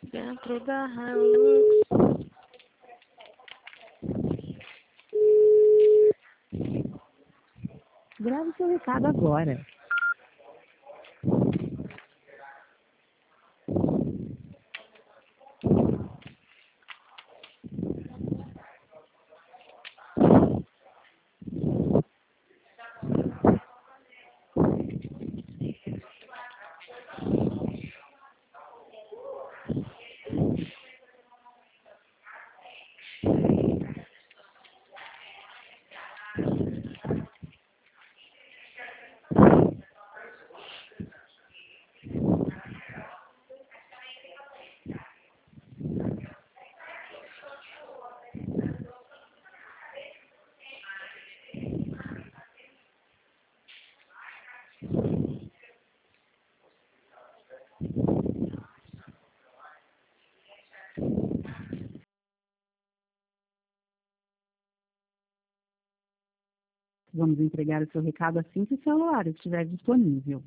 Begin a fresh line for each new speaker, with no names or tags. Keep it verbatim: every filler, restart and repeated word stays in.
Dentro da Hilux.
Grave seu recado agora. Vamos entregar o seu recado assim que o celular estiver disponível.